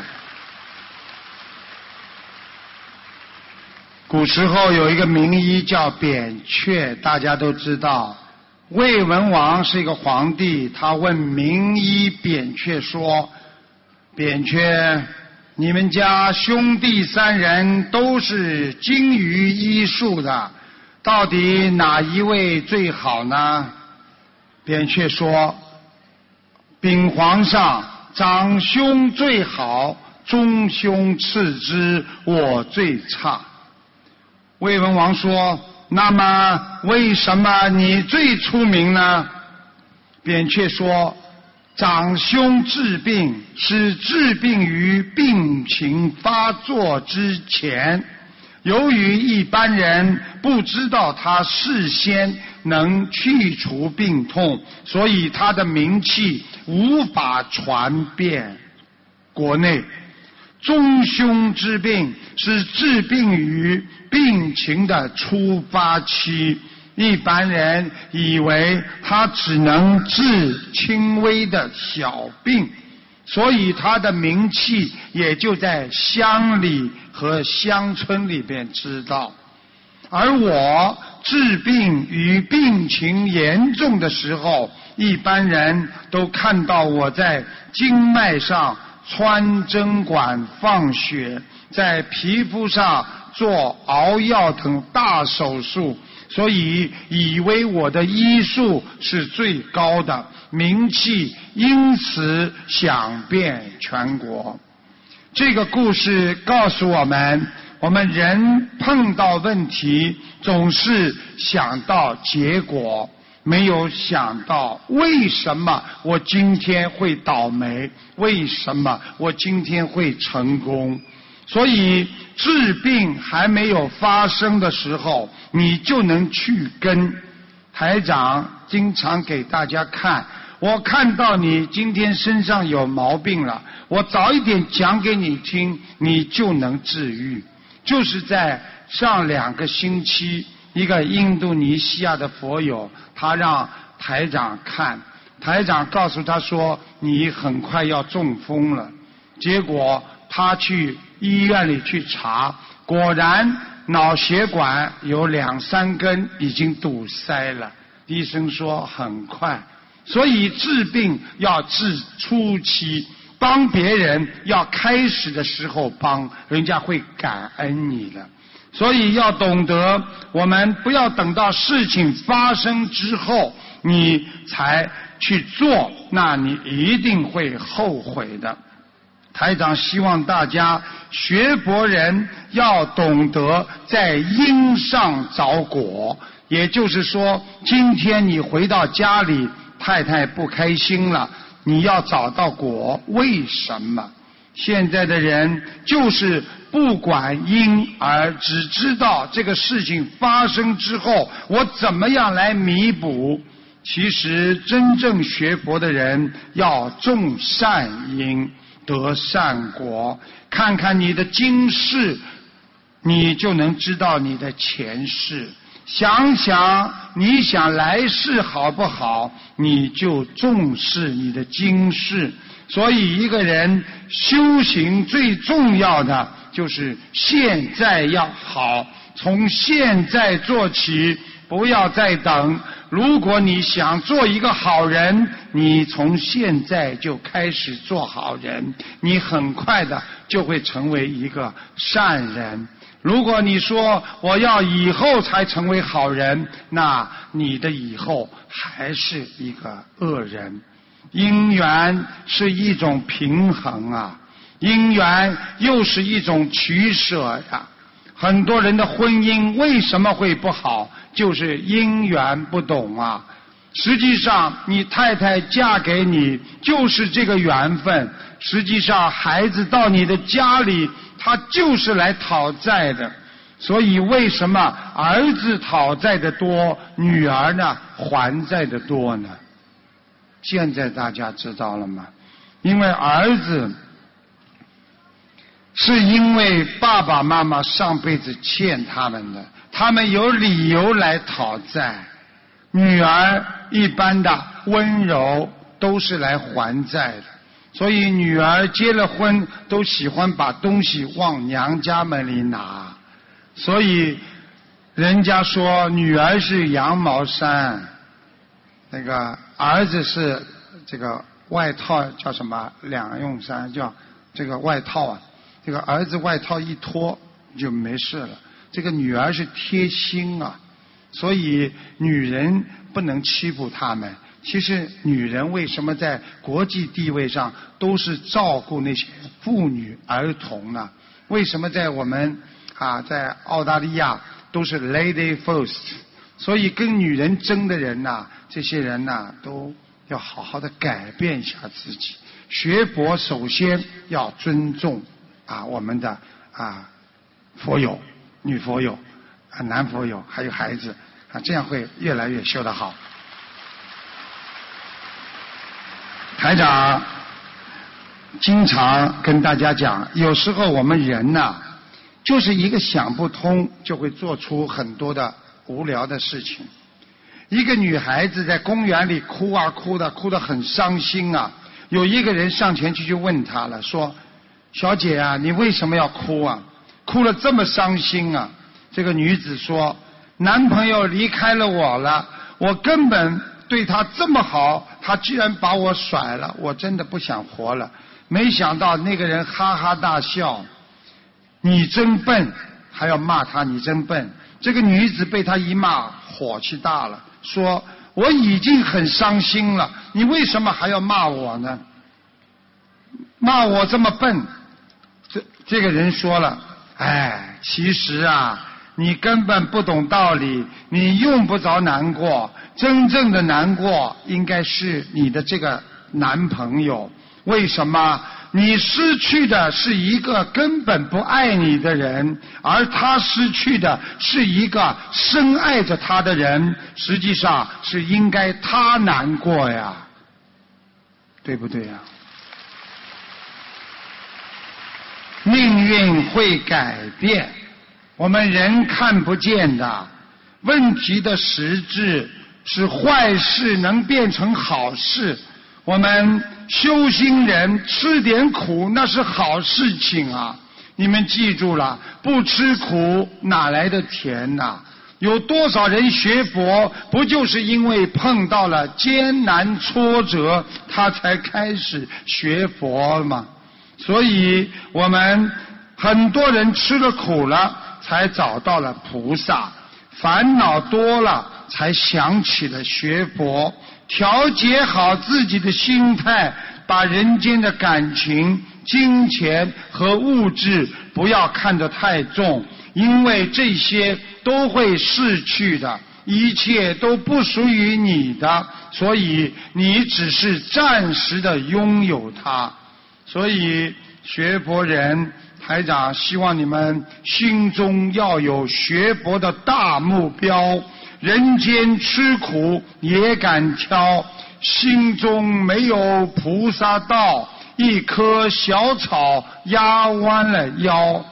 古时候有一个名医叫扁鹊，大家都知道。魏文王是一个皇帝，他问名医扁鹊说，扁鹊，你们家兄弟3人都是精于医术的，到底哪一位最好呢？扁鹊说，禀皇上，长兄最好，中兄次之，我最差。魏文王说，那么为什么你最出名呢？扁鹊说，长兄治病是治病于病情发作之前，由于一般人不知道他事先能去除病痛，所以他的名气无法传遍国内。中兄之病是治病于病情的初发期，一般人以为他只能治轻微的小病，所以他的名气也就在乡里和乡村里边知道。而我治病于病情严重的时候，一般人都看到我在经脉上穿针管放血，在皮肤上做熬药等大手术，所以以为我的医术是最高的，名气因此响遍全国。这个故事告诉我们，我们人碰到问题总是想到结果，没有想到为什么我今天会倒霉，为什么我今天会成功。所以治病还没有发生的时候，你就能去根。台长经常给大家看，我看到你今天身上有毛病了，我早一点讲给你听，你就能治愈。就是在上2个星期，一个印度尼西亚的佛友，他让台长看，台长告诉他说，你很快要中风了。结果他去医院里去查，果然脑血管有2、3根已经堵塞了，医生说很快。所以治病要治初期，帮别人要开始的时候帮，人家会感恩你的。所以要懂得，我们不要等到事情发生之后你才去做，那你一定会后悔的。 台长希望大家学佛人要懂得在因上找果，也就是说，今天你回到家里，太太不开心了，你要找到果，为什么？现在的人就是不管因，而只知道这个事情发生之后，我怎么样来弥补。其实真正学佛的人要种善因，得善果。看看你的今世，你就能知道你的前世。想想你想来世好不好，你就重视你的今世。所以一个人修行最重要的就是现在要好，从现在做起，不要再等。如果你想做一个好人，你从现在就开始做好人，你很快的就会成为一个善人。如果你说我要以后才成为好人，那你的以后还是一个恶人。因缘是一种平衡啊，因缘又是一种取舍呀。很多人的婚姻为什么会不好，就是因缘不懂啊。实际上你太太嫁给你就是这个缘分，实际上孩子到你的家里，他就是来讨债的。所以为什么儿子讨债的多，女儿呢还债的多呢？现在大家知道了吗？因为儿子是因为爸爸妈妈上辈子欠他们的，他们有理由来讨债。女儿一般的温柔都是来还债的，所以女儿结了婚都喜欢把东西往娘家门里拿。所以人家说女儿是羊毛衫，那个儿子是这个外套，叫什么两用衫，叫这个外套啊。这个儿子外套一脱就没事了，这个女儿是贴心啊，所以女人不能欺负她们。其实女人为什么在国际地位上都是照顾那些妇女儿童呢？为什么在我们在澳大利亚都是 lady first？ 所以跟女人争的人呐，这些人呐都要好好的改变一下自己。学佛首先要尊重我们的佛友、女佛友、男佛友，还有孩子这样会越来越修得好。台长经常跟大家讲，有时候我们人呐，就是一个想不通，就会做出很多的无聊的事情。一个女孩子在公园里哭啊哭得很伤心啊，有一个人上前去就问她了，说小姐啊，你为什么要哭啊？哭了这么伤心啊？这个女子说，男朋友离开了我了，我根本对他这么好，他居然把我甩了，我真的不想活了。没想到那个人哈哈大笑，你真笨，还要骂他你真笨。这个女子被他一骂火气大了，说我已经很伤心了，你为什么还要骂我呢？骂我这么笨。这个人说了，其实你根本不懂道理，你用不着难过，真正的难过应该是你的这个男朋友。为什么？你失去的是一个根本不爱你的人，而他失去的是一个深爱着他的人，实际上是应该他难过呀，对不对呀？命运会改变，我们人看不见的。问题的实质是坏事能变成好事，我们修心人吃点苦那是好事情啊！你们记住了，不吃苦哪来的甜呐？有多少人学佛不就是因为碰到了艰难挫折他才开始学佛吗？所以我们很多人吃了苦了才找到了菩萨，烦恼多了才想起了学佛，调节好自己的心态，把人间的感情金钱和物质不要看得太重，因为这些都会逝去的，一切都不属于你的，所以你只是暂时的拥有它。所以学佛人，台长希望你们心中要有学佛的大目标，人间吃苦也敢挑，心中没有菩萨道，一棵小草压弯了腰。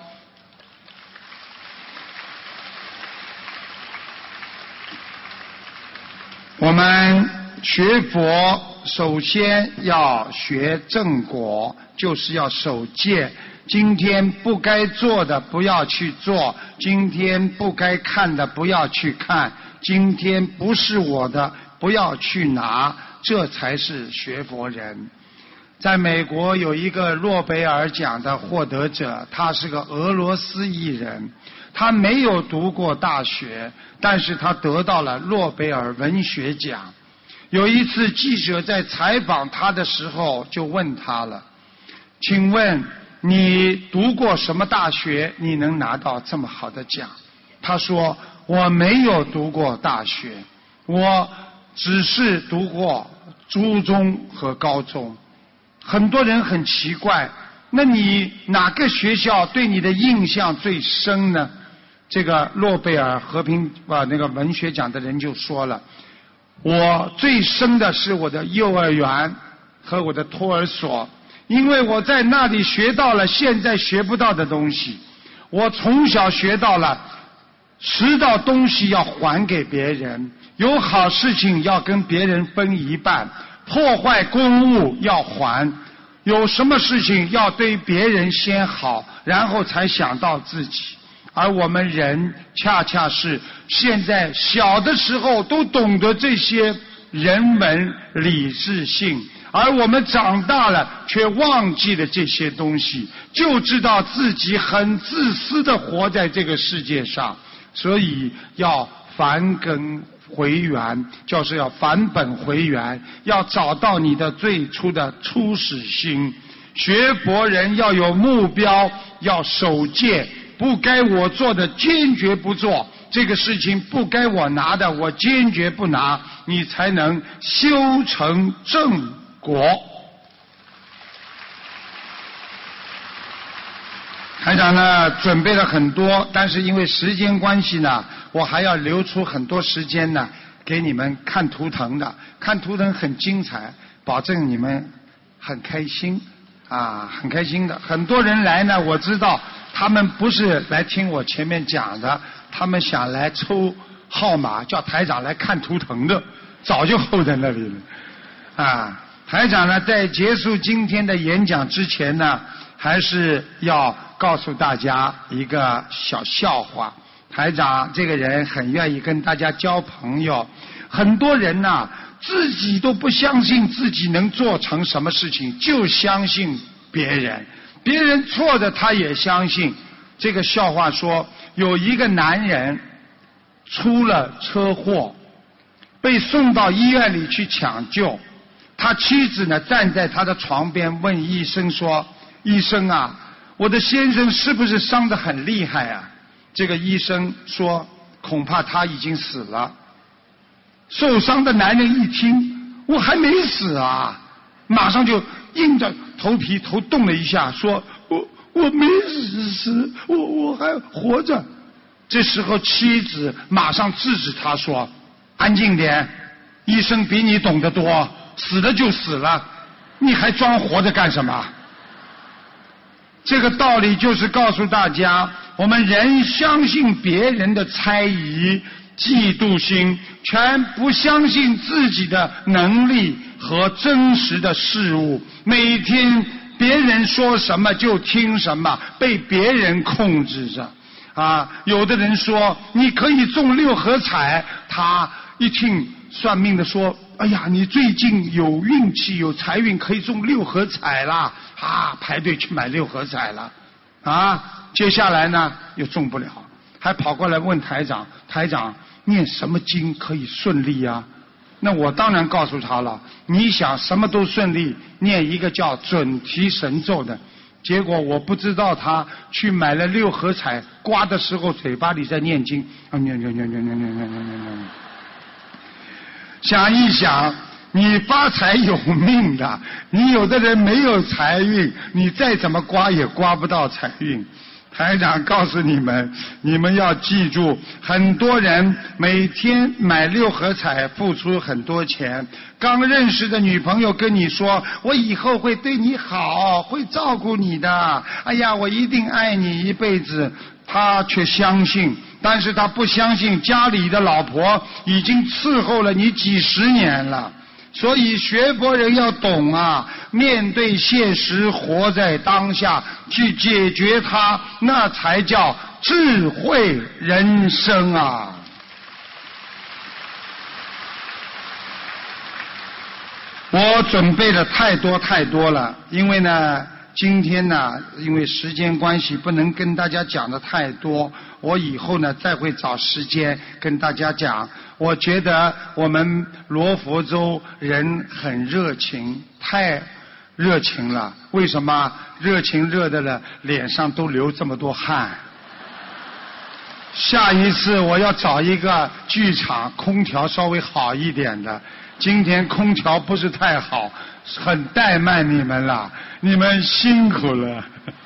我们学佛首先要学正果，就是要守戒。今天不该做的不要去做，今天不该看的不要去看，今天不是我的不要去拿，这才是学佛人。在美国有一个诺贝尔奖的获得者，他是个俄罗斯裔人，他没有读过大学，但是他得到了诺贝尔文学奖。有一次记者在采访他的时候就问他了，请问你读过什么大学，你能拿到这么好的奖？他说，我没有读过大学，我只是读过初中和高中。很多人很奇怪，那你哪个学校对你的印象最深呢？这个诺贝尔和平那个文学奖的人就说了，我最深的是我的幼儿园和我的托儿所，因为我在那里学到了现在学不到的东西。我从小学到了拾到东西要还给别人，有好事情要跟别人分一半，破坏公物要还，有什么事情要对别人先好，然后才想到自己。而我们人恰恰是现在小的时候都懂得这些人文理智性，而我们长大了却忘记了这些东西，就知道自己很自私地活在这个世界上。所以要返根回源，就是要返本回源，要找到你的最初的初始心。学佛人要有目标，要守戒，不该我做的坚决不做，这个事情不该我拿的我坚决不拿，你才能修成正果。台长呢准备了很多，但是因为时间关系呢，我还要留出很多时间呢给你们看图腾的，看图腾很精彩，保证你们很开心啊，很开心的。很多人来呢，我知道他们不是来听我前面讲的，他们想来抽号码叫台长来看图腾的，早就候在那里了啊。台长呢在结束今天的演讲之前呢，还是要告诉大家一个小笑话。台长这个人很愿意跟大家交朋友，很多人呢自己都不相信自己能做成什么事情，就相信别人，别人错的他也相信。这个笑话说，有一个男人出了车祸，被送到医院里去抢救，他妻子呢站在他的床边问医生说，医生啊，我的先生是不是伤得很厉害啊？这个医生说，恐怕他已经死了。受伤的男人一听，我还没死啊，马上就硬着头皮头动了一下，说我没死，我还活着。这时候妻子马上制止他说，安静点，医生比你懂得多，死了就死了，你还装活着干什么？这个道理就是告诉大家，我们人相信别人的猜疑、嫉妒心，全不相信自己的能力和真实的事物。每天别人说什么就听什么，被别人控制着啊！有的人说你可以中6合彩，他一听算命的说，哎呀，你最近有运气有财运，可以中6合彩啦啊！排队去买6合彩了啊！接下来呢又中不了，还跑过来问台长，台长念什么经可以顺利啊？那我当然告诉他了，你想什么都顺利，念一个叫准提神咒的， 结果我不知道他去买了6合彩，刮的时候嘴巴里在念经，想一想，你发财有命的，你有的人没有财运，你再怎么刮也刮不到财运。台长告诉你们，你们要记住，很多人每天买6合彩，付出很多钱。刚认识的女朋友跟你说，我以后会对你好，会照顾你的，哎呀，我一定爱你一辈子。他却相信，但是他不相信家里的老婆已经伺候了你几10年了。所以学佛人要懂啊，面对现实，活在当下，去解决它，那才叫智慧人生啊。我准备了太多了，因为呢今天呢因为时间关系不能跟大家讲的太多，我以后呢再会找时间跟大家讲。我觉得我们罗佛州人很热情，太热情了。为什么？热情热的了，脸上都流这么多汗。下一次我要找一个剧场空调稍微好一点的，今天空调不是太好，很怠慢你们了，你们辛苦了。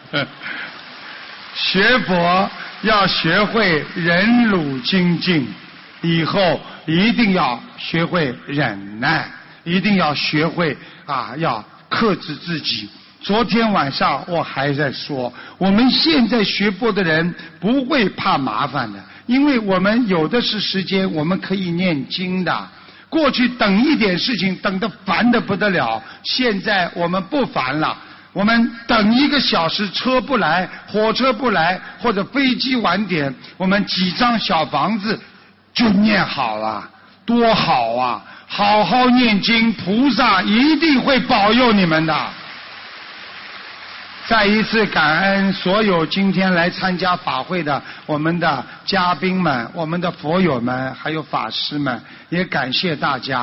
学佛要学会忍辱精进，以后一定要学会忍耐，一定要学会要克制自己。昨天晚上我还在说，我们现在学佛的人不会怕麻烦的，因为我们有的是时间，我们可以念经的。过去等一点事情等得烦得不得了，现在我们不烦了。我们等1个小时车不来，火车不来，或者飞机晚点，我们几张小房子就念好了，多好啊！好好念经，菩萨一定会保佑你们的。再一次感恩所有今天来参加法会的我们的嘉宾们、我们的佛友们，还有法师们，也感谢大家。